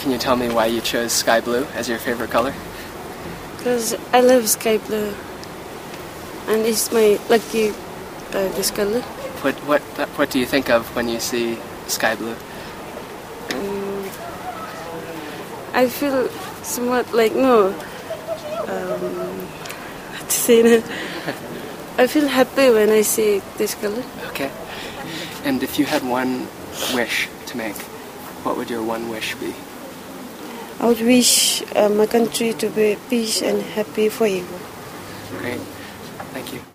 Can you tell me why you chose sky blue as your favorite color? Because I love sky blue, and it's my lucky this color. What do you think of when you see sky blue? I feel somewhat like what to say now? I feel happy when I see this color. Okay. And if you had one wish to make, what would your one wish be? I would wish my country to be peace and happy forever. Great. Thank you.